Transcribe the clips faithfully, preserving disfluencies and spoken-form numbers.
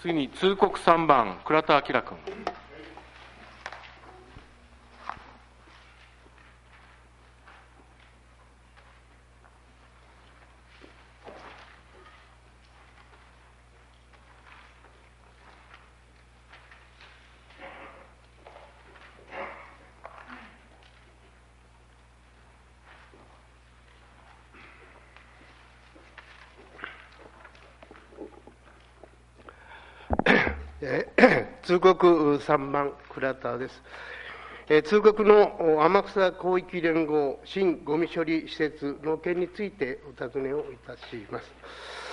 次に通告さんばん、倉田明君。 通告さんばん、倉田です。通告の天草広域連合新ごみ処理施設の件についてお尋ねをいたします。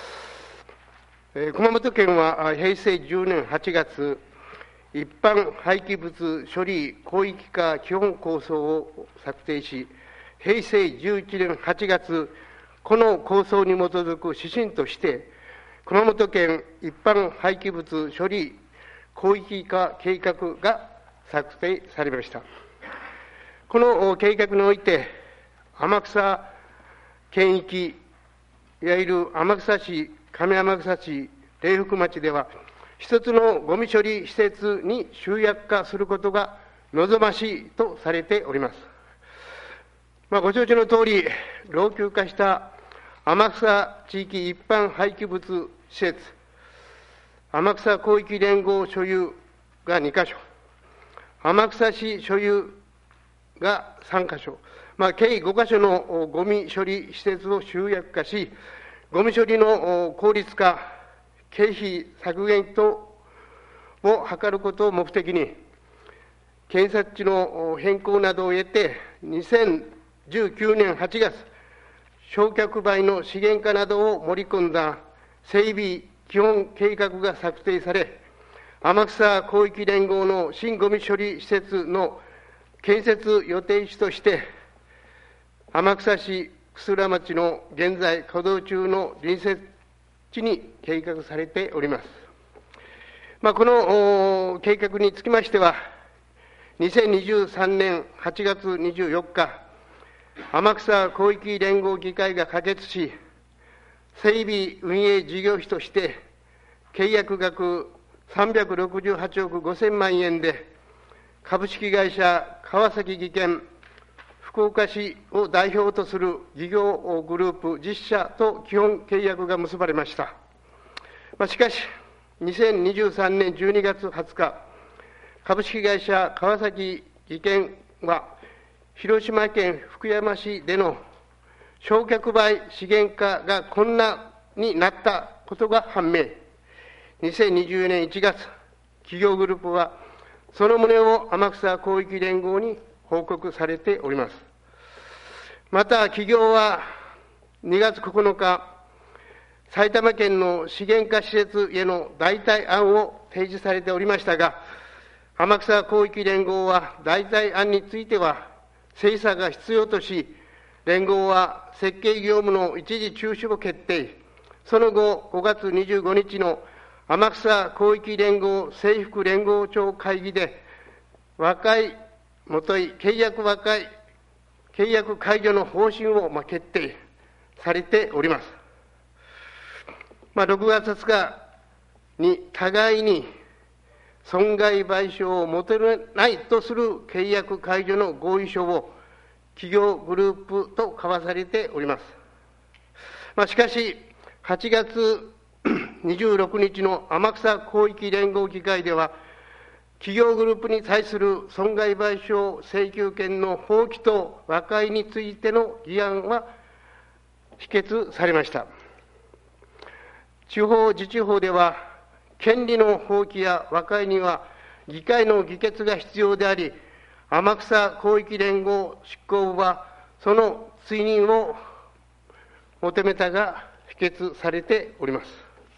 熊本県はへいせいじゅうねんはちがつ、一般廃棄物処理広域化基本構想を策定し、へいせいじゅういちねんはちがつ、この構想に基づく指針として、熊本県一般廃棄物処理広域化計画が策定されました。この計画において、天草県域、いわゆる天草市、上天草市、苓福町では、一つのごみ処理施設に集約化することが望ましいとされております。まあ、ご承知のとおり、老朽化した天草地域一般廃棄物施設、天草広域連合所有がにかしょ、天草市所有がさんかしょ、まあ、計ごかしょのごみ処理施設を集約化し、ごみ処理の効率化、経費削減等を図ることを目的に、検察地の変更などを得て、にせんじゅうきゅうねんはちがつ、焼却灰の資源化などを盛り込んだ整備基本計画が策定され、天草広域連合の新ごみ処理施設の建設予定地として、天草市楠浦町の現在稼働中の隣接地に計画されております。まあ、この計画につきましては、にせんにじゅうさんねんはちがつにじゅうよっか、天草広域連合議会が可決し、整備運営事業費として、契約額さんびゃくろくじゅうはちおくごせんまんえんで、株式会社川崎技研福岡市を代表とする事業グループじっしゃと基本契約が結ばれました。まあ、しかし、にせんにじゅうさんねんじゅうにがつはつか、株式会社川崎技研は、広島県福山市での焼却灰資源化が困難になったことが判明。にせんにじゅうねんいちがつ、企業グループはその旨を天草広域連合に報告されております。また、企業はにがつここのか、埼玉県の資源化施設への代替案を提示されておりましたが、天草広域連合は代替案については精査が必要とし、連合は設計業務の一時中止を決定。その後、ごがつにじゅうごにちの天草広域連合制服連合長会議で、和解もとい契約和解、契約解除の方針を決定されております。まあ、ろくがつはつかに互いに損害賠償を求めないとする契約解除の合意書を企業グループと交わされております。まあ、しかし、はちがつにじゅうろくにちの天草広域連合議会では、企業グループに対する損害賠償請求権の放棄と和解についての議案は否決されました。地方自治法では、権利の放棄や和解には議会の議決が必要であり、天草広域連合執行部はその追認を求めたが否決されております。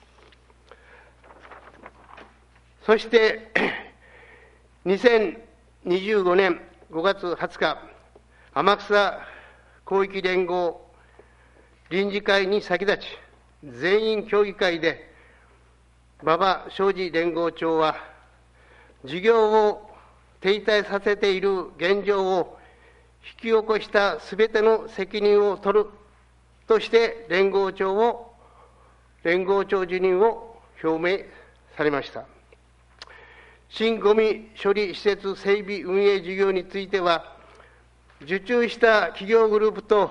そしてにせんにじゅうごねんごがつはつか、天草広域連合臨時会に先立ち、全員協議会で馬場正治連合長は、事業を停滞させている現状を引き起こしたすべての責任を取るとして連合長を連合長辞任を表明されました。新ごみ処理施設整備運営事業については、受注した企業グループと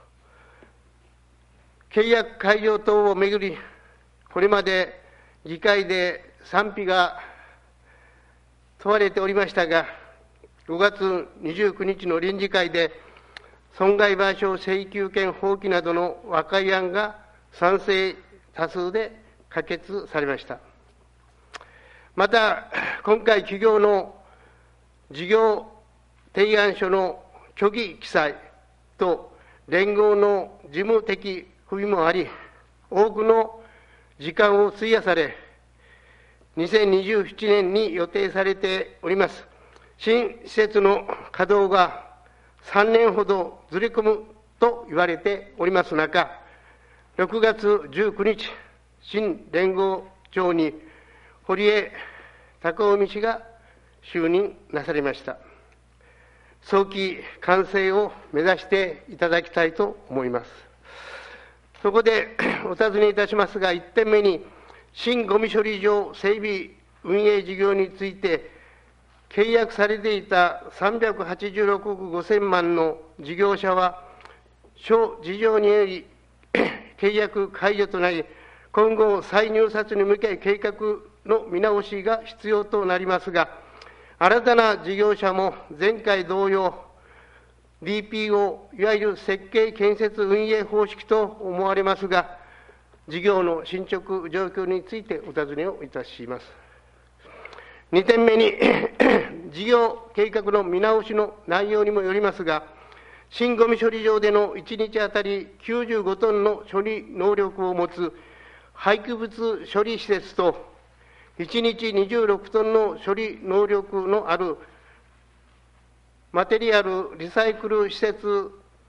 契約解除等をめぐり、これまで議会で賛否が問われておりましたが、ごがつにじゅうくにちの臨時会で、損害賠償請求権放棄などの和解案が賛成多数で可決されました。また、今回、企業の事業提案書の虚偽記載と連合の事務的不備もあり、多くの時間を費やされ、にせんにじゅうななねんに予定されております新施設の稼働がさんねんほどずれ込むと言われております中、ろくがつじゅうくにち、新連合長に堀江貴臣氏が就任なされました。早期完成を目指していただきたいと思います。そこでお尋ねいたしますが、いってんめに、新ごみ処理場整備運営事業について、契約されていたさんびゃくはちじゅうろくおくごせんまんの事業者は、諸事情により契約解除となり、今後、再入札に向け計画の見直しが必要となりますが、新たな事業者も前回同様、ディーピーオー、いわゆる設計建設運営方式と思われますが、事業の進捗状況についてお尋ねをいたします。にてんめに、事業計画の見直しの内容にもよりますが、新ごみ処理場でのいちにちあたりきゅうじゅうごトンの処理能力を持つ廃棄物処理施設と、いちにちにじゅうろくトンの処理能力のあるマテリアルリサイクル施設、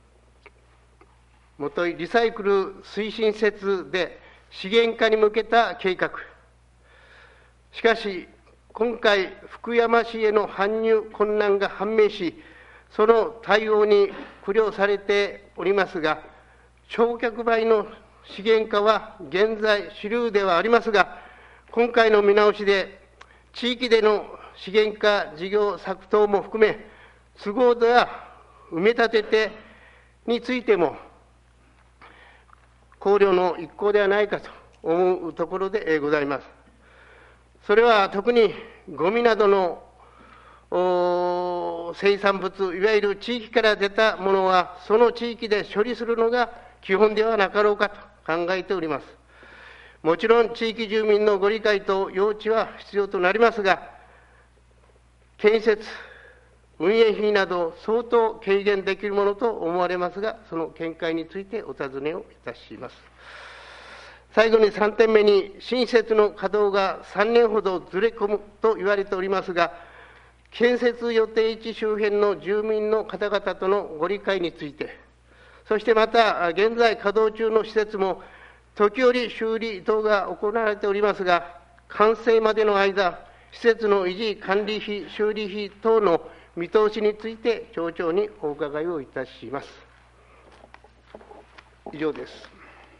もといリサイクル推進施設で資源化に向けた計画。しかし、今回、福山市への搬入困難が判明し、その対応に苦慮されておりますが、焼却灰の資源化は現在主流ではありますが、今回の見直しで、地域での資源化事業策等も含め、都合度や埋め立ててについても、考慮の一項ではないかと思うところでございます。それは特にゴミなどの生産物、いわゆる地域から出たものは、その地域で処理するのが基本ではなかろうかと考えております。もちろん、地域住民のご理解と用地は必要となりますが、建設、運営費など相当軽減できるものと思われますが、その見解についてお尋ねをいたします。最後にさんてんめに、新施設の稼働がさんねんほどずれ込むと言われておりますが、建設予定地周辺の住民の方々とのご理解について、そしてまた、現在稼働中の施設も、時折修理等が行われておりますが、完成までの間、施設の維持管理費、修理費等の見通しについて、町長にお伺いをいたします。以上です。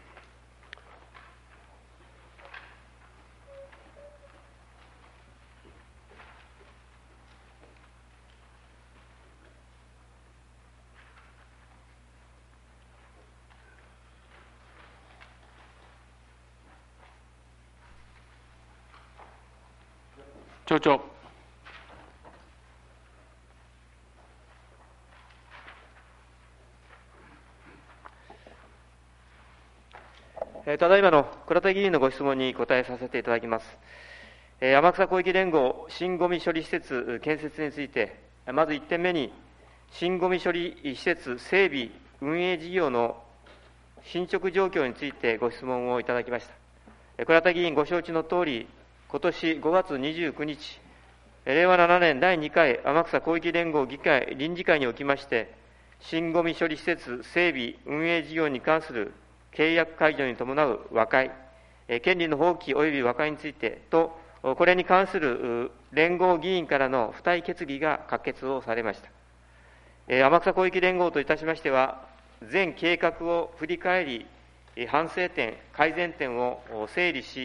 町長。 ただいまの倉田議員のご質問に答えさせていただきます。天草広域連合新ごみ処理施設建設について、まずいってんめに、新ごみ処理施設整備運営事業の進捗状況についてご質問をいただきました。倉田議員ご承知のとおり、今年ごがつにじゅうくにち、れいわななねんだいにかい天草広域連合議会臨時会におきまして、新ごみ処理施設整備運営事業に関する契約解除に伴う和解、権利の放棄及び和解についてと、これに関する連合議員からの付帯決議が可決をされました。天草広域連合といたしましては、全計画を振り返り、反省点、改善点を整理し、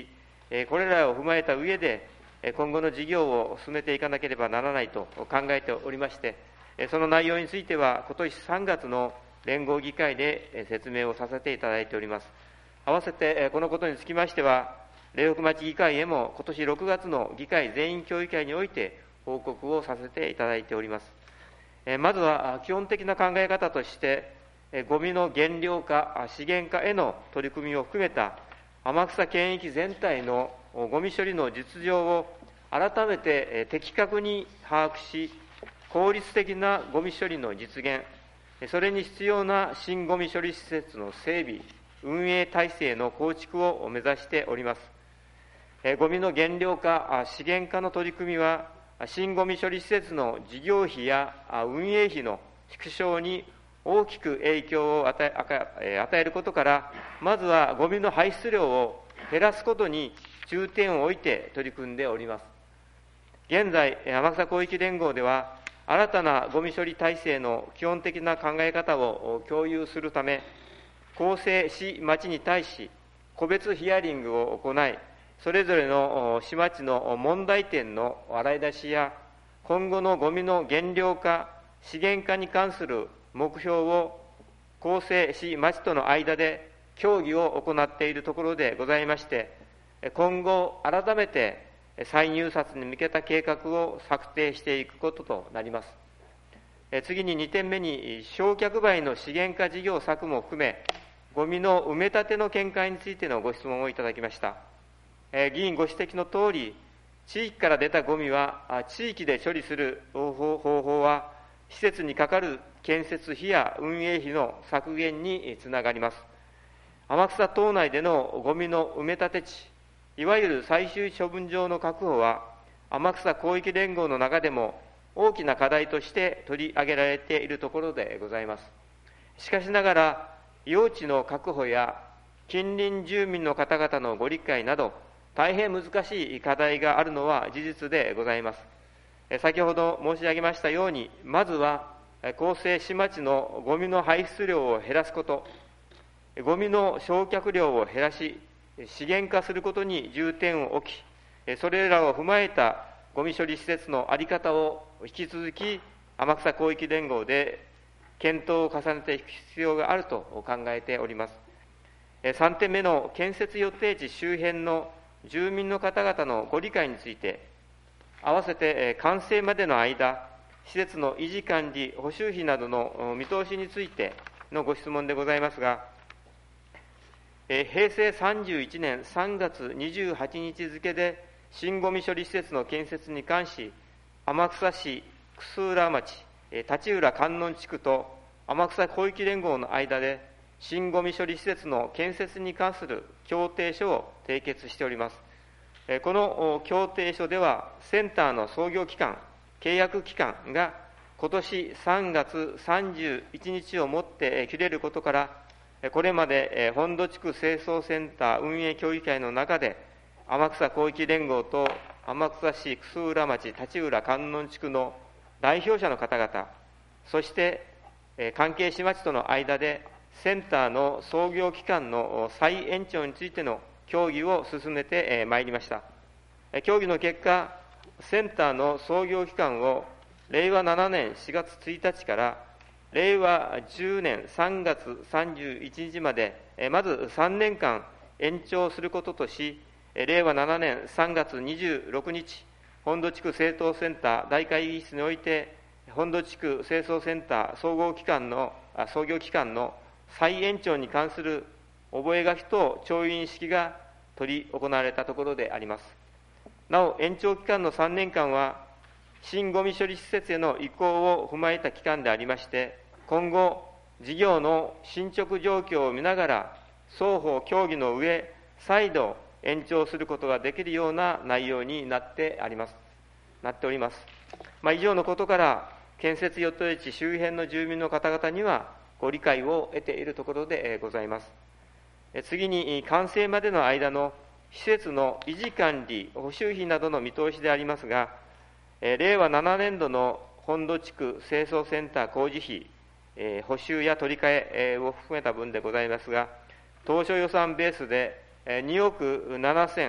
これらを踏まえた上で、今後の事業を進めていかなければならないと考えておりまして、その内容については、今年さんがつの連合議会で説明をさせていただいております。合わせてこのことにつきましては、苓北町議会へも今年ろくがつの議会全員協議会において報告をさせていただいております。まずは基本的な考え方として、ごみの減量化、資源化への取り組みを含めた天草県域全体のごみ処理の実情を改めて的確に把握し、効率的なごみ処理の実現、それに必要な新ごみ処理施設の整備、運営体制の構築を目指しております。ごみの減量化、資源化の取り組みは、新ごみ処理施設の事業費や運営費の縮小に大きく影響を与え、与えることから、まずはごみの排出量を減らすことに重点を置いて取り組んでおります。現在、天草広域連合では、新たなごみ処理体制の基本的な考え方を共有するため、構成市町に対し、個別ヒアリングを行い、それぞれの市町の問題点の洗い出しや、今後のごみの減量化、資源化に関する目標を構成市町との間で協議を行っているところでございまして、今後、改めて再入札に向けた計画を策定していくこととなります。次ににてんめに、焼却灰の資源化事業策も含め、ごみの埋め立ての見解についてのご質問をいただきました。議員ご指摘のとおり、地域から出たごみは、地域で処理する方法は、施設にかかる建設費や運営費の削減につながります。天草島内でのごみの埋め立て地、いわゆる最終処分場の確保は、天草広域連合の中でも大きな課題として取り上げられているところでございます。しかしながら、用地の確保や近隣住民の方々のご理解など、大変難しい課題があるのは事実でございます。先ほど申し上げましたように、まずは構成市町のごみの排出量を減らすこと、ごみの焼却量を減らし、資源化することに重点を置き、それらを踏まえたごみ処理施設の在り方を引き続き、天草広域連合で検討を重ねていく必要があると考えております。さんてんめの建設予定地周辺の住民の方々のご理解について、合わせて完成までの間、施設の維持管理、補修費などの見通しについてのご質問でございますが、平成さんじゅういちねんさんがつにじゅうはちにち付で新ごみ処理施設の建設に関し、天草市楠浦町、立浦観音地区と天草広域連合の間で、新ごみ処理施設の建設に関する協定書を締結しております。この協定書では、センターの創業期間、契約期間が今年さんがつさんじゅういちにちをもって切れることから、これまで本土地区清掃センター運営協議会の中で、天草広域連合と天草市楠浦町立浦観音地区の代表者の方々、そして関係市町との間で、センターの創業期間の再延長についての協議を進めてまいりました。協議の結果、センターの創業期間をれいわななねんしがつついたちかられいわじゅうねんさんがつさんじゅういちにちまで、まずさんねんかん延長することとし、れいわななねんさんがつにじゅうろくにち、本土地区清掃センター大会議室において、本土地区清掃センター総合期間の創業期間の再延長に関する覚書と調印式が執り行われたところであります。なお、延長期間のさんねんかんは、新ごみ処理施設への移行を踏まえた期間でありまして、今後、事業の進捗状況を見ながら、双方協議の上、再度延長することができるような内容になってあります。なっております。まあ、以上のことから、建設予定地周辺の住民の方々には、ご理解を得ているところでございます。次に、完成までの間の施設の維持管理、補修費などの見通しでありますが、れいわななねんどの本土地区清掃センター工事費、補修や取り替えを含めた分でございますが、当初予算ベースでにおくななせん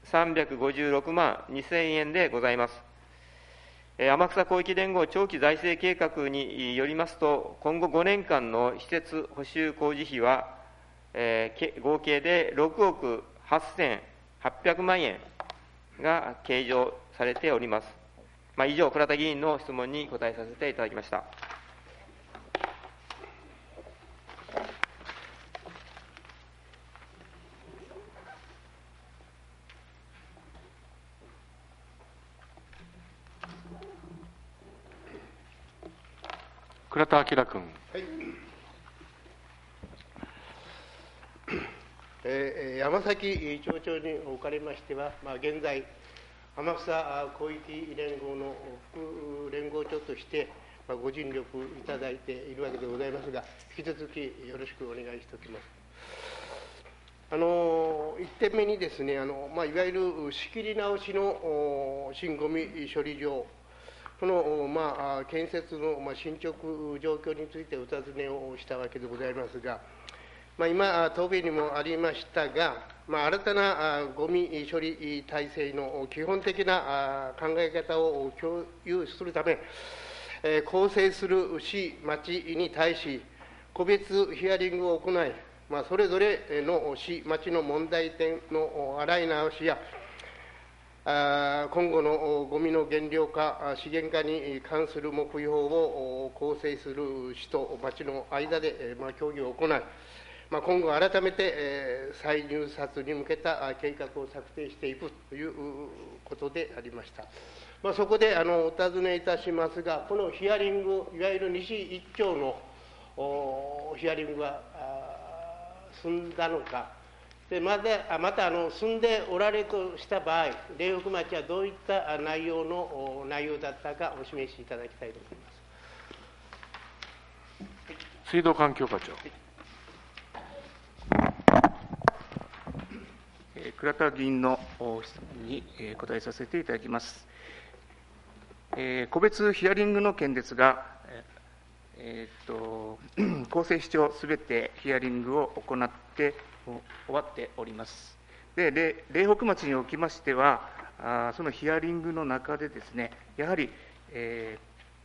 さんびゃくごじゅうろくまんにせんえんでございます。天草広域連合長期財政計画によりますと、今後ごねんかんの施設補修工事費は、えー、合計でろくおくはっせんはっぴゃくまんえんが計上されております。まあ、以上、倉田議員の質問に答えさせていただきました。 倉田明君。 はい。えー、山崎町長におかれましては、まあ、現在、天草広域連合の副連合長として、まあ、ご尽力いただいているわけでございますが、引き続きよろしくお願いしておきます。あのいってんめにですね、あのまあ、いわゆる仕切り直しの新ごみ処理場、この、まあ、建設の、まあ、進捗状況についてお尋ねをしたわけでございますが、まあ、今、答弁にもありましたが、まあ、新たなごみ処理体制の基本的な考え方を共有するため、構成する市、町に対し、個別ヒアリングを行い、まあ、それぞれの市、町の問題点の洗い直しや、今後のごみの減量化、資源化に関する目標を構成する市と町の間で、まあ、協議を行い、まあ、今後改めて再入札に向けた計画を策定していくということでありました。まあ、そこであのお尋ねいたしますが、このヒアリング、いわゆる西一町のヒアリングは済んだのか、でまた、またあの済んでおられるとした場合、苓北町はどういった内容の内容だったかお示しいただきたいと思います。 水道環境課長。はい 、倉田議員の質問に答えさせていただきます。えー、個別ヒアリングの件ですが、えー、っと公正市長すべてヒアリングを行って終わっております。で、苓北町におきましては、あそのヒアリングの中でですね、やはり、え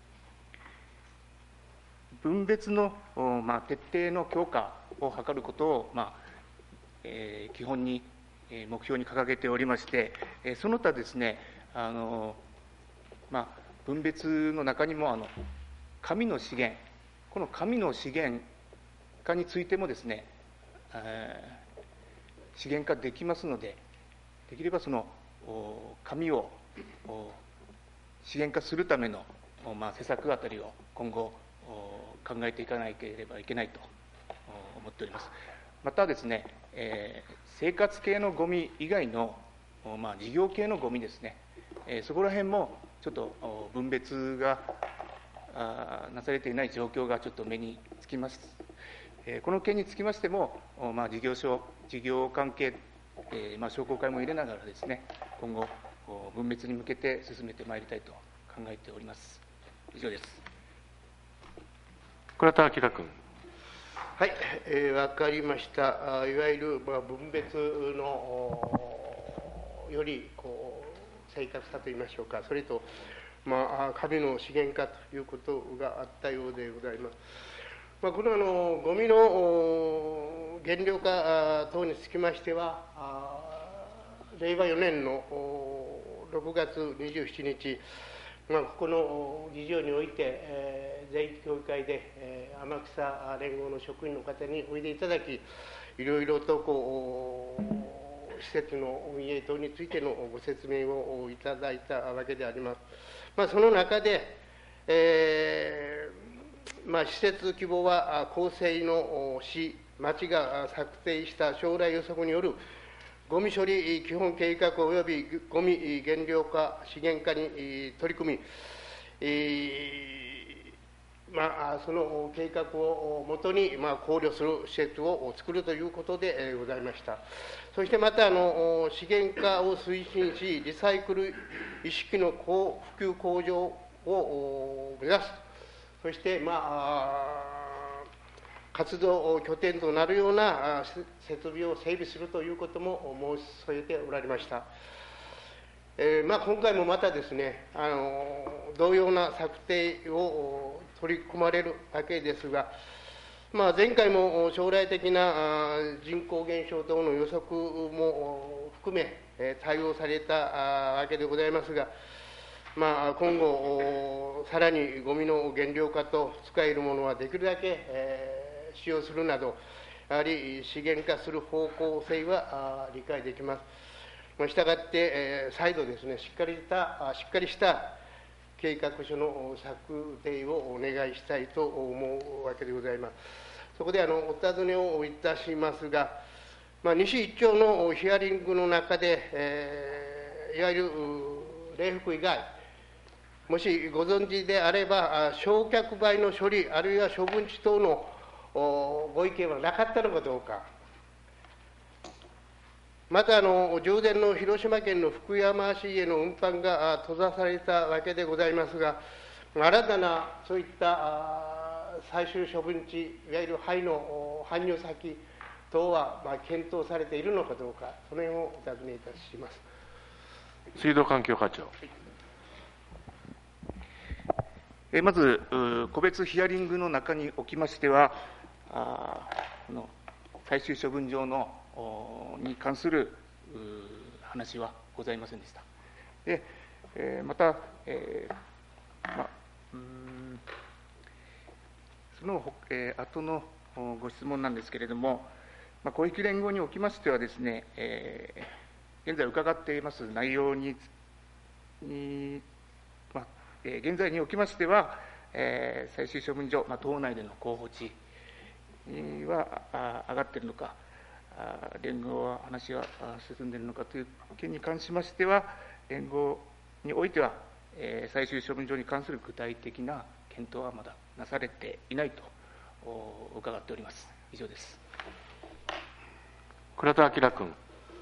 ー、分別の、まあ、徹底の強化を図ることを、まあえー、基本に目標に掲げておりまして、その他ですね、あのまあ、分別の中にもあの紙の資源、この紙の資源化についてもですね、えー、資源化できますので、できればその紙を資源化するための、まあ、施策あたりを今後考えていかなければいけないと思っております。またですね、えー、生活系のゴミ以外の、まあ、事業系のゴミですね、えー、そこら辺もちょっと分別がなされていない状況がちょっと目につきます。えー、この件につきましても、まあ、事業所、事業関係、えーまあ、商工会も入れながらですね、今後、分別に向けて進めてまいりたいと考えております。以上です。 倉田明君。 はい、えー、分かりました。いわゆる、まあ、分別のよりこう正確さといいましょうか、それと、まあ、紙の資源化ということがあったようでございます。まあ、このあのゴミの減量化等につきましては、れいわよねんのろくがつにじゅうしちにち、まあ、ここの議場において、えー、全域協議会で、えー、天草連合の職員の方においでいただき、いろいろとこう施設の運営等についてのご説明をいただいたわけであります。まあ、その中で、えーまあ、施設規模は構成の市、町が策定した将来予測によるゴミ処理基本計画及びゴミ減量化、資源化に取り組み、えーまあ、その計画をもとに、まあ、考慮する施設を作るということでございました。そしてまたあの、資源化を推進し、リサイクル意識の普及向上を目指す、そして、まあ、 活動拠点となるような設備を整備するということも申し添えておられました。えーまあ、今回もまたですね、あの同様な策定を取り組まれるわけですが、まあ、前回も将来的な人口減少等の予測も含め対応されたわけでございますが、まあ、今後、さらにゴミの減量化と使えるものはできるだけ、えー、使用するなど、やはり資源化する方向性は理解できます。したがって、えー、再度ですね、しっかりしたしっかりした計画書の策定をお願いしたいと思うわけでございます。そこであのお尋ねをいたしますが、まあ、西一丁のヒアリングの中で、えー、いわゆる冷服以外、もしご存知であれば、焼却灰の処理、あるいは処分地等のご意見はなかったのかどうか、またあの、従前の広島県の福山市への運搬が閉ざされたわけでございますが、新たなそういった最終処分地、いわゆる灰の搬入先等はまあ検討されているのかどうか、その辺をお尋ねいたします。 水道環境課長。 まず、個別ヒアリングの中におきましては、あこの最終処分場のに関する話はございませんでした。でえー、また、えーま、うんその、えー、後のご質問なんですけれども、まあ、広域連合におきましてはですね、えー、現在伺っています内容に、にまあえー、現在におきましては、えー、最終処分場、まあ、島内での候補地はあ上がっているのか、あ連合は話は進んでいるのかという件に関しましては、連合においては、えー、最終処分場に関する具体的な検討はまだなされていないと伺っております。以上です。 倉田明君。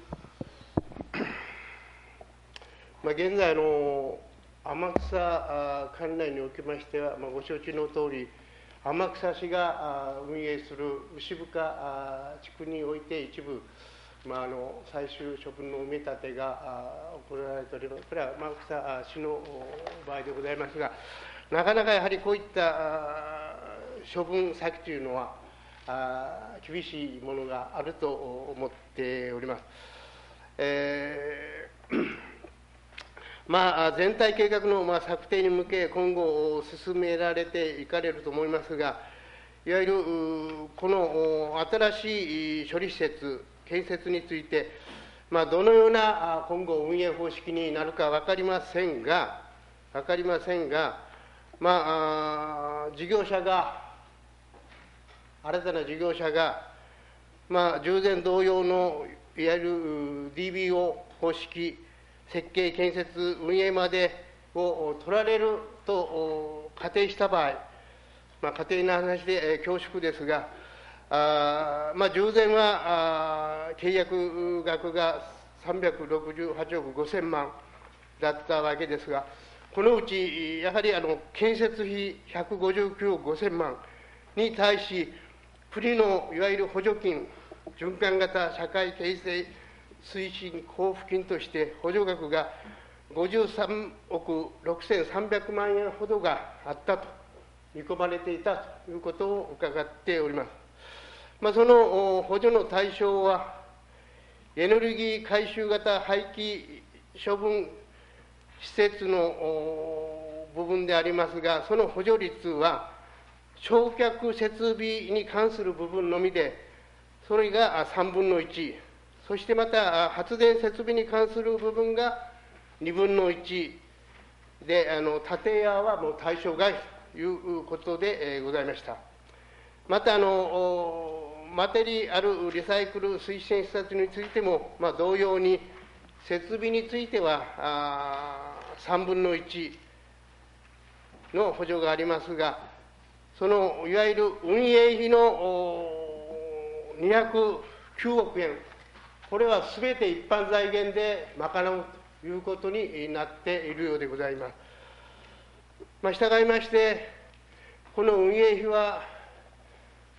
まあ、現在の天草管内におきましては、まあ、ご承知のとおり、天草市が運営する牛深地区において一部、まあ、あの最終処分の埋め立てが行われております。これは天草市の場合でございますが、なかなかやはりこういった処分先というのは厳しいものがあると思っております。えーまあ、全体計画のまあ策定に向け、今後進められていかれると思いますが、いわゆるこの新しい処理施設、建設について、まあ、どのような今後、運営方式になるか分かりませんが、分かりませんが、まあ、事業者が、新たな事業者が、まあ、従前同様のいわゆる ディービーオー 方式、設計、建設、運営までを取られると仮定した場合、まあ、仮定の話で、えー、恐縮ですが、あまあ、従前はあ契約額がさんびゃくろくじゅうはちおくごせんまんだったわけですが、このうち、やはりあの建設費ひゃくごじゅうきゅうおくごせんまんに対し、国のいわゆる補助金、循環型社会形成推進交付金として補助額がごじゅうさんおくろくせんさんびゃくまんえんほどがあったと見込まれていたということを伺っております。まあ、その補助の対象は、エネルギー回収型廃棄処分施設の部分でありますが、その補助率は、焼却設備に関する部分のみで、それがさんぶんのいち。そしてまた、発電設備に関する部分がにぶんのいちで、あの建屋はもう対象外ということで、えー、ございました。またあの、マテリアルリサイクル推進施設についても、まあ、同様に、設備についてはさんぶんのいちの補助がありますが、そのいわゆる運営費のにひゃくきゅうおくえん、これはすべて一般財源で賄うということになっているようでございます。まあ、従いまして、この運営費は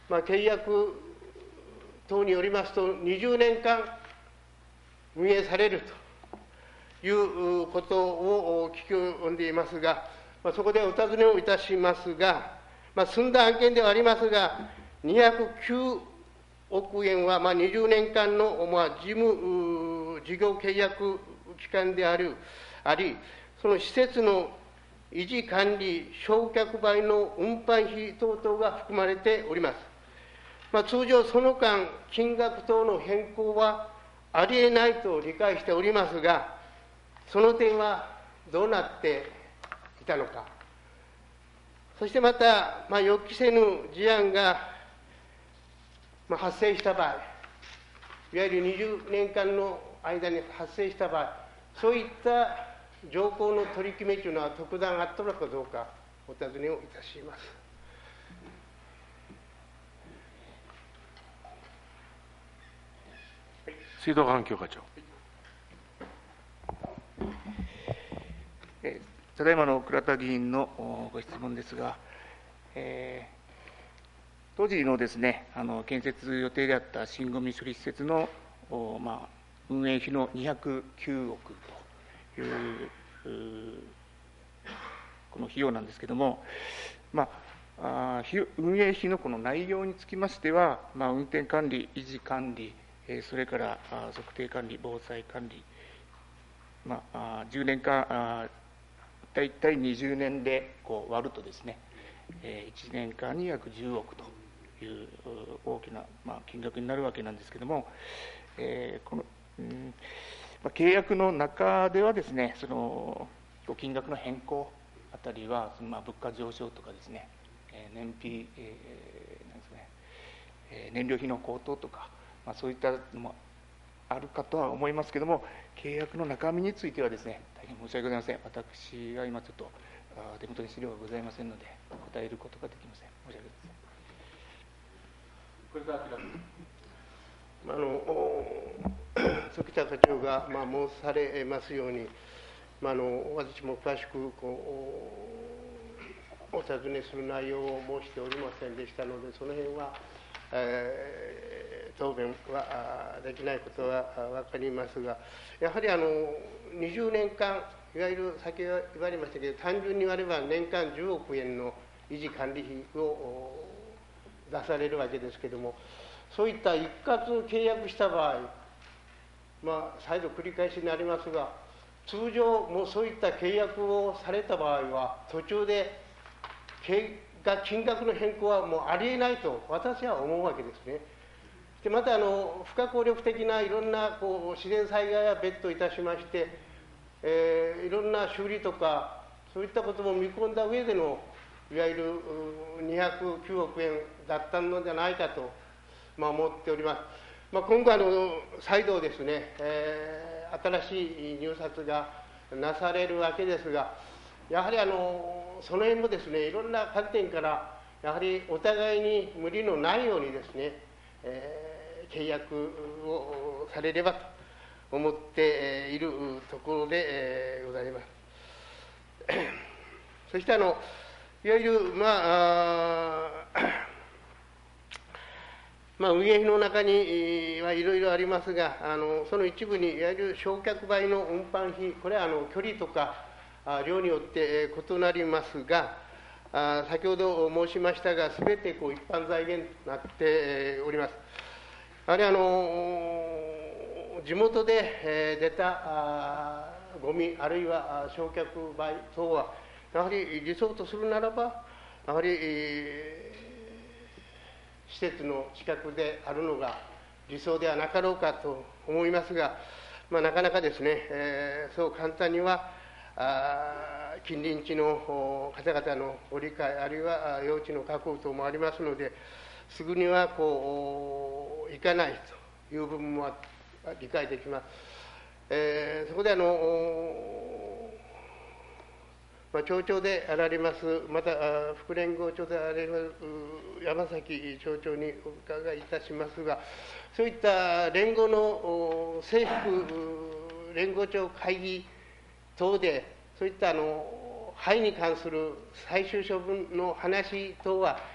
まあ、契約等によりますと、にじゅうねんかん運営されるということを聞き及んでいますが、まあ、そこでお尋ねをいたしますが、まあ、済んだ案件ではありますが、にひゃくきゅうおくえんはまあにじゅうねんかんのまあ事務事業契約期間であるあり、その施設の維持管理、焼却売の運搬費等々が含まれております。まあ、通常、その間、金額等の変更はありえないと理解しておりますが、その点はどうなっていたのか。そしてまた、まあ、予期せぬ事案が、まあ、発生した場合、いわゆるにじゅうねんかんの間に発生した場合、そういった条項の取り決めというのは特段あったのかどうか、お尋ねをいたします。 水道環境課長。 えーただいまの倉田議員のご質問ですが、えー、当時のですね、あの建設予定であった新ごみ処理施設の、まあ、運営費のにひゃくきゅうおくというこの費用なんですけれども、まあ、あ運営費のこの内容につきましては、まあ、運転管理、維持管理、えー、それからあ測定管理、防災管理、まあ、じゅうねんかん、あ大体にじゅうねんでこう割るとですね、えー、いちねんかんに約じゅうおくという大きな、まあ、金額になるわけなんですけれども、えーこのうんまあ、契約の中ではですね、その金額の変更あたりは、そのまあ物価上昇とかですね、えー、燃費、えーなんですねえー、燃料費の高騰とか、まあ、そういったのもあるかとは思いますけれども、契約の中身についてはですね、大変申し訳ございません。私が今ちょっと手元に資料がございませんので、答えることができません。申し訳ございません。 あの時田課長が、まあ、申されますように、まあ、あの私も詳しくこうお尋ねする内容を申しておりませんでしたので、その辺は、えー、答弁はできないことは分かりますが、やはりあのにじゅうねんかん、いわゆる先ほど言われましたけど、単純に言われば年間じゅうおくえんの維持管理費を出されるわけですけれども、そういった一括契約した場合、まあ、再度繰り返しになりますが、通常、もうそういった契約をされた場合は、途中で金額の変更はもうありえないと私は思うわけですね。でまたあの、不可抗力的ないろんなこう自然災害は別途いたしまして、えー、いろんな修理とか、そういったことも見込んだ上での、いわゆるにひゃくきゅうおくえんだったのではないかと、まあ、思っております。まあ、今後あの、再度ですね、えー、新しい入札がなされるわけですが、やはりあのその辺もですね、いろんな観点から、やはりお互いに無理のないようにですね、えー、契約をされればと思っているところでございます。そしてあの、いわゆる、まあ、まあ、運営費の中にはいろいろありますが、あのその一部に、いわゆる焼却売の運搬費、これはあの距離とか量によって異なりますが、あ先ほど申しましたが、すべてこう一般財源となっております。あれあの地元で出たゴミ、あるいは焼却売等は、やはり理想とするならば、やはり施設の近くであるのが理想ではなかろうかと思いますが、まあ、なかなかですね、えー、そう簡単にはあ近隣地の方々のご理解、あるいは用地の確保等もありますので、すぐにはこういかないという部分も理解できます。えー、そこであのまあ、町長であられます、また副連合長であられます山崎町長にお伺いいたしますが、そういった連合の政府連合長会議等で、そういったあの灰に関する最終処分の話等は、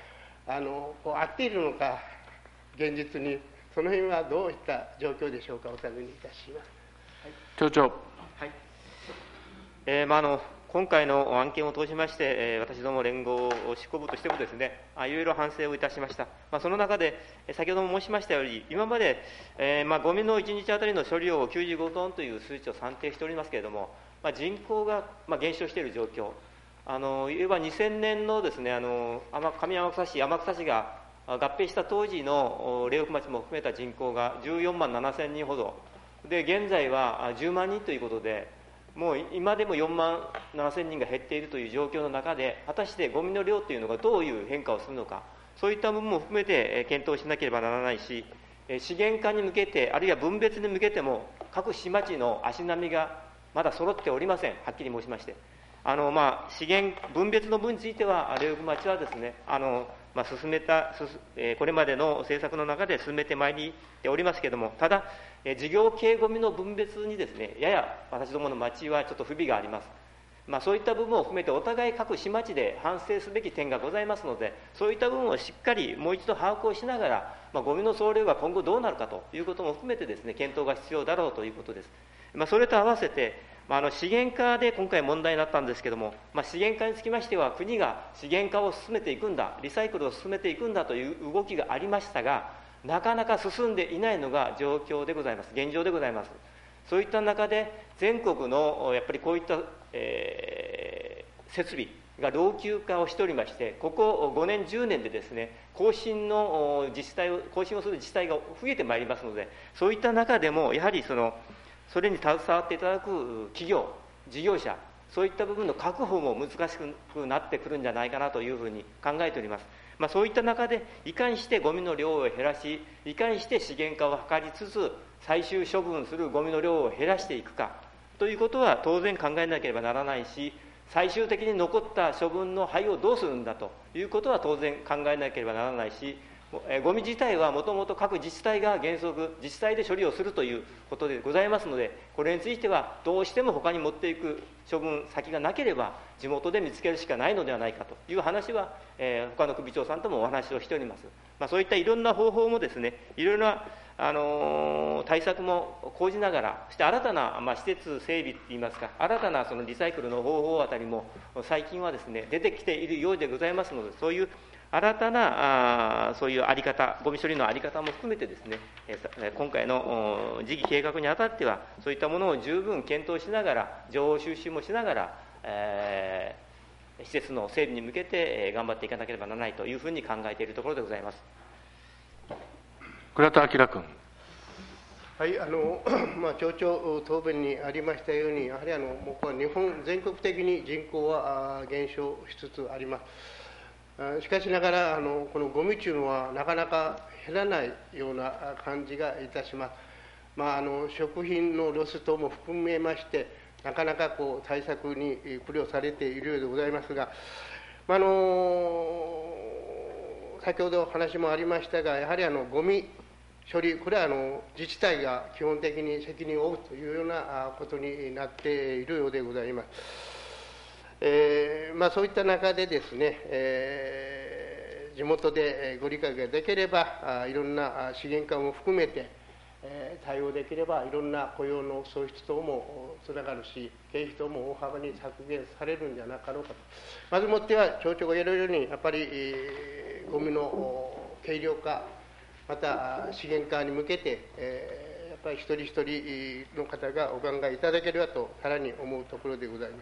あのこう合っているのか、現実に、その辺はどういった状況でしょうか、お尋ねいたします。 町長。 はいえーまあ、あの今回の案件を通しまして、えー私ども連合執行部としてもですね、あいろいろ反省をいたしました。まあ、その中で、先ほども申しましたように、今まで、えーまあ、ゴミのいちにちあたりの処理量をきゅうじゅうごトンという数値を算定しておりますけれども、まあ、人口が、まあ、減少している状況、あのいわばにせんねんのですね、あの天上天草市、天草市が合併した当時の苓北町も含めた人口がじゅうよんまんななせんにんほど、で現在はじゅうまんにんということで、もう今でもよんまんななせんにんが減っているという状況の中で、果たしてゴミの量というのがどういう変化をするのか、そういった部分も含めて検討しなければならないし、資源化に向けて、あるいは分別に向けても、各市町の足並みがまだ揃っておりません、はっきり申しまして。あのまあ、資源分別の分については、苓北町はですね、あのまあ、進めた、えー、これまでの政策の中で進めてまいりておりますけれども、ただ、えー、事業系ごみの分別にですね、やや私どもの町はちょっと不備があります。まあ、そういった部分を含めて、お互い各市町で反省すべき点がございますので、そういった部分をしっかりもう一度把握をしながら、まあ、ゴミの総量が今後どうなるかということも含めてですね、検討が必要だろうということです。まあ、それと合わせて、まあ、あの資源化で今回問題になったんですけれども、まあ、資源化につきましては、国が資源化を進めていくんだ、リサイクルを進めていくんだという動きがありましたが、なかなか進んでいないのが状況でございます、現状でございます。そういった中で、全国のやっぱりこういった、えー、設備が老朽化をしておりまして、ここごねん、じゅうねんでですね、更新の自治体を、更新をする自治体が増えてまいりますので、そういった中でも、やはりその、それに携わっていただく企業、事業者、そういった部分の確保も難しくなってくるんじゃないかなというふうに考えております。まあ、そういった中で、いかにしてゴミの量を減らし、いかにして資源化を図りつつ、最終処分するゴミの量を減らしていくかということは当然考えなければならないし、最終的に残った処分の灰をどうするんだということは当然考えなければならないし、ゴミ自体はもともと各自治体が原則自治体で処理をするということでございますので、これについてはどうしても他に持っていく処分先がなければ地元で見つけるしかないのではないかという話は、えー、他の首長さんともお話をしております。まあ、そういったいろんな方法もですね、いろいろな、あのー、対策も講じながら、そして新たな、まあ、施設整備といいますか、新たなそのリサイクルの方法あたりも最近はですね出てきているようでございますので、そういう新たなあそういう在り方、ゴミ処理の在り方も含めてですね、今回の次期計画にあたっては、そういったものを十分検討しながら、情報収集もしながら、えー、施設の整備に向けて頑張っていかなければならないというふうに考えているところでございます。 倉田明君。 はいあのまあ、町長答弁にありましたように、やはりあの僕は日本全国的に人口は減少しつつあります。しかしながら、あのこのゴミというのはなかなか減らないような感じがいたします。まあ、あの食品のロス等も含めまして、なかなかこう対策に苦慮されているようでございますが、まあ、あの先ほど話もありましたが、やはりあのゴミ処理、これはあの自治体が基本的に責任を負うというようなことになっているようでございます。えーまあ、そういった中でですね、えー、地元でご理解ができれば、いろんな資源化も含めて、えー、対応できれば、いろんな雇用の創出等もつながるし、経費等も大幅に削減されるんじゃなかろうかと。まずもっては、町長が言われるように、やっぱり、えー、ゴミの軽量化、また資源化に向けて、えー、やっぱり一人一人の方がお考えいただければと、さらに思うところでございます。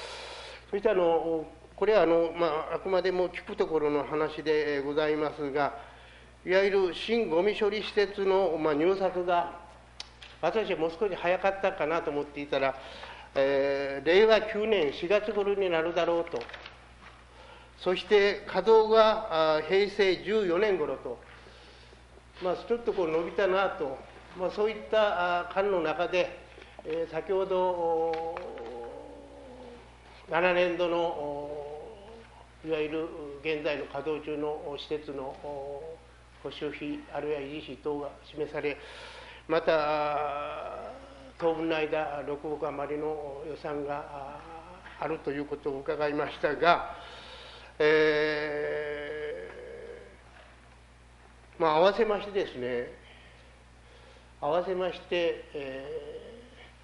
そしてあの、これはあの、まあ、あくまでも聞くところの話でございますが、いわゆる新ゴミ処理施設の、まあ、入札が、私はもう少し早かったかなと思っていたら、えー、れいわきゅうねんしがつ頃になるだろうと、そして稼働があへいせいじゅうよねん頃と、まあ、ちょっとこう伸びたなと、まあ、そういった間の中で、えー、先ほど、ななねんどのいわゆる現在の稼働中の施設の保守費あるいは維持費等が示され、また当分の間ろくおく余りの予算があるということを伺いましたが、えまあ、合わせましてですね、合わせまして、え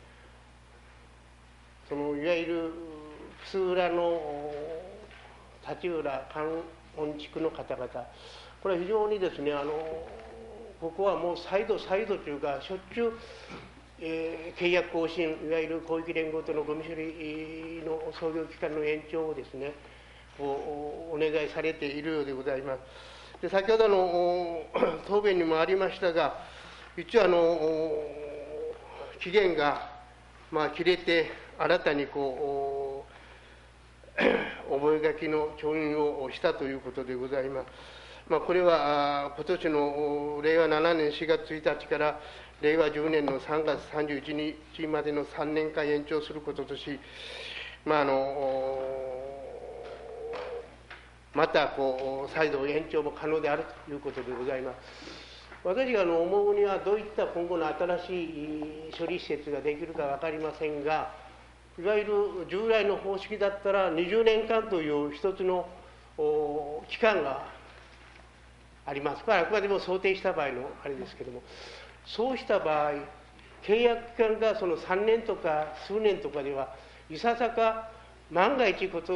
ー、そのいわゆる楠浦の立浦観音地区の方々、これは非常にですね、あのここはもう再度再度というか、しょっちゅう、えー、契約更新、いわゆる広域連合とのゴミ処理の操業期間の延長をですね、おお願いされているようでございます。で先ほどの答弁にもありましたが、一応あの期限が、まあ、切れて、新たにこう覚書の調印をしたということでございます。まあ、これは今年のれいわななねんしがつついたちかられいわじゅうねんのさんがつさんじゅういちにちまでのさんねんかん延長することとし、まあ、あのまたこう再度延長も可能であるということでございます。私が思うには、どういった今後の新しい処理施設ができるか分かりませんが、いわゆる従来の方式だったらにじゅうねんかんという一つの期間がありますから、あくまでも想定した場合のあれですけれども、そうした場合、契約期間がそのさんねんとか数年とかでは、いささか万が一こと、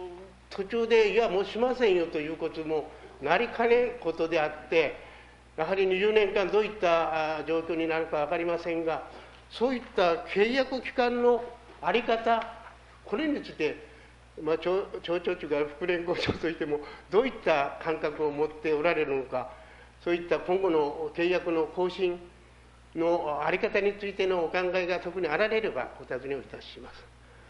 途中で、いや、もうしませんよということもなりかねんことであって、やはりにじゅうねんかんどういった状況になるか分かりませんが、そういった契約期間の在り方、これについて、まあ、町町長というか副連合長といっても、どういった感覚を持っておられるのか、そういった今後の契約の更新の在り方についてのお考えが特にあられれば、お尋ねをいたします。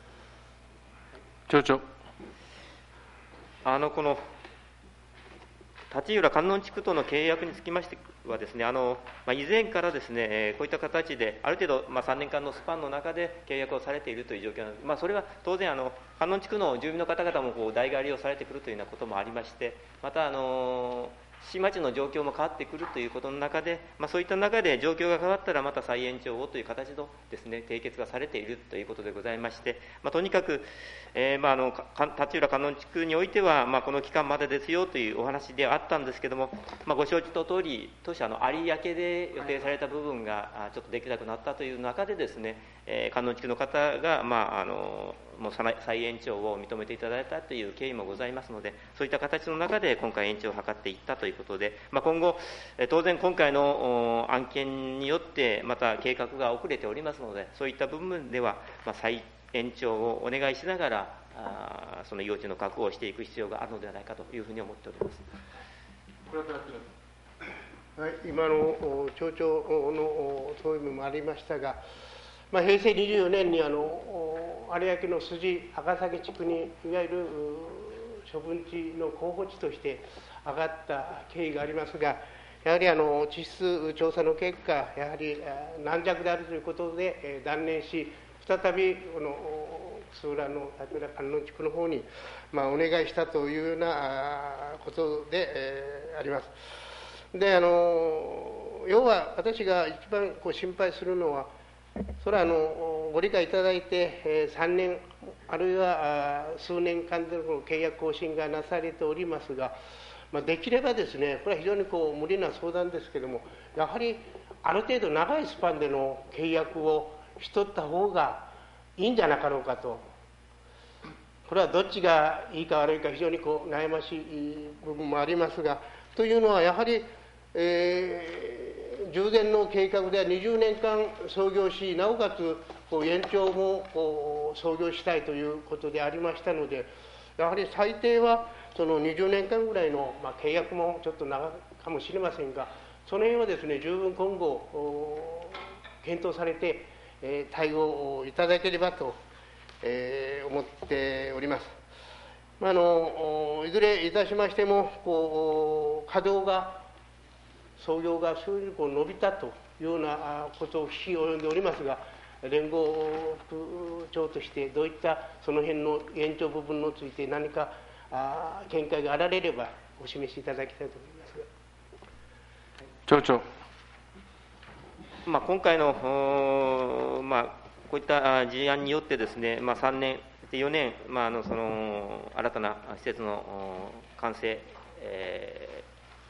町長。 あのこの立浦観音地区との契約につきましてはですね、あのまあ、以前からですね、えー、こういった形で、ある程度、まあ、さんねんかんのスパンの中で契約をされているという状況なので、まあ、それは当然、あの観音地区の住民の方々もこう代替わりをされてくるというようなこともありまして、また、あの市町の状況も変わってくるということの中で、まあ、そういった中で状況が変わったらまた再延長をという形のですね、締結がされているということでございまして、まあ、とにかく、えーまあ、あの立浦観音地区においては、まあ、この期間までですよというお話であったんですけれども、まあ、ご承知の通り、当初あの有明で予定された部分がちょっとできなくなったという中でですね、えー、観音地区の方が、まあ、あのもう再延長を認めていただいたという経緯もございますので、そういった形の中で今回延長を図っていったということで、まあ、今後、当然今回の案件によってまた計画が遅れておりますので、そういった部分では、まあ、再延長をお願いしながら、あその用地の確保をしていく必要があるのではないかというふうに思っております。 はい、今の町長の答弁もありましたが、まあ、平成にじゅうよねんにあの有明の筋赤崎地区にいわゆる処分地の候補地として上がった経緯がありますが、やはりあの地質調査の結果、やはり軟弱であるということで断念し、再びこの楠浦の立浦観音地区の方に、まあ、お願いしたというようなことで、えー、あります。であの要は私が一番こう心配するのは、それはあのご理解いただいて、えー、さんねんあるいは数年間での契約更新がなされておりますが、まあ、できればですね、これは非常にこう無理な相談ですけれども、やはりある程度長いスパンでの契約をしとった方がいいんじゃなかろうかと。これはどっちがいいか悪いか非常にこう悩ましい部分もありますが、というのはやはり、えー、従前の計画ではにじゅうねんかん操業し、なおかつこう延長もこう操業したいということでありましたので、やはり最低はそのにじゅうねんかんぐらいの、まあ、契約もちょっと長いかもしれませんが、その辺はですね、十分今後検討されて、えー、対応をいただければと、えー、思っております。まあ、あのいずれいたしましても、こう稼働が操業が非常にこう伸びたというようなことを聞き及んでおりますが、連合副長としてどういったその辺の延長部分について何かあ見解があられればお示しいただきたいと思いますが。 町長。 まあ、今回の、まあ、こういった事案によってですね、まあ、さんねん、よねん、まあ、あのその新たな施設の完成、え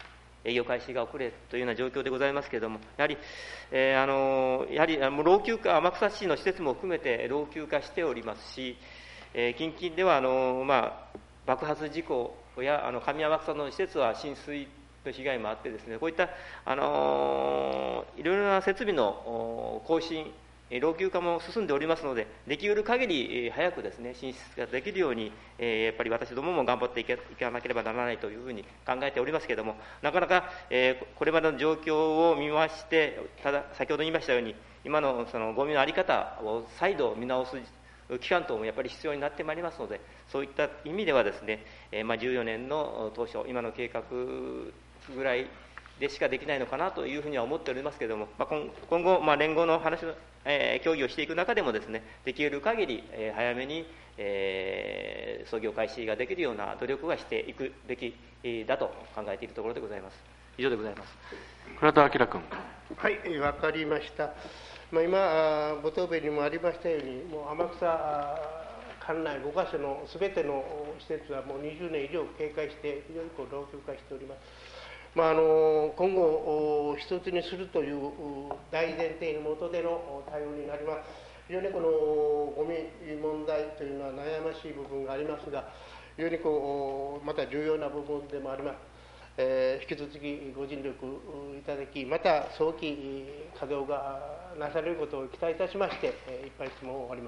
営業開始が遅れというような状況でございますけれども、やはり、えー、あのやはりもう老朽化、天草市の施設も含めて老朽化しておりますし、えー、近々ではあの、まあ、爆発事故やあの上天草の施設は浸水の被害もあってですね、こういった、あのいろいろな設備の更新、老朽化も進んでおりますので、できうる限り早くですね、進出ができるように、えー、やっぱり私どもも頑張っていけいかなければならないというふうに考えておりますけれども、なかなか、えー、これまでの状況を見まして、ただ、先ほど言いましたように、今のそのゴミの在り方を再度見直す期間等もやっぱり必要になってまいりますので、そういった意味ではですね、えーまあ、じゅうよねんの当初、今の計画ぐらいでしかできないのかなというふうには思っておりますけれども、まあ、今今後、まあ、連合の話の、えー、協議をしていく中でもですね、できる限り、えー、早めに、えー、操業開始ができるような努力はしていくべき、えー、だと考えているところでございます。以上でございます。 倉田明君。 はい、わかりました。まあ、今、ご答弁にもありましたように、もう天草管内ごか所のすべての施設はもうにじゅうねん以上経過して、非常にこう老朽化しております。まあ、あの今後、一つにするという大前提の下での対応になります。非常にこのゴミ問題というのは悩ましい部分がありますが、非常にこうまた重要な部分でもあります。えー、引き続きご尽力いただき、また早期稼働がなされることを期待いたしまして、えー、一般質問を終わります。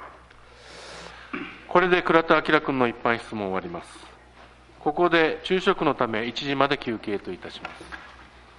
これで倉田明君の一般質問を終わります。ここで昼食のためいちじまで休憩といたします。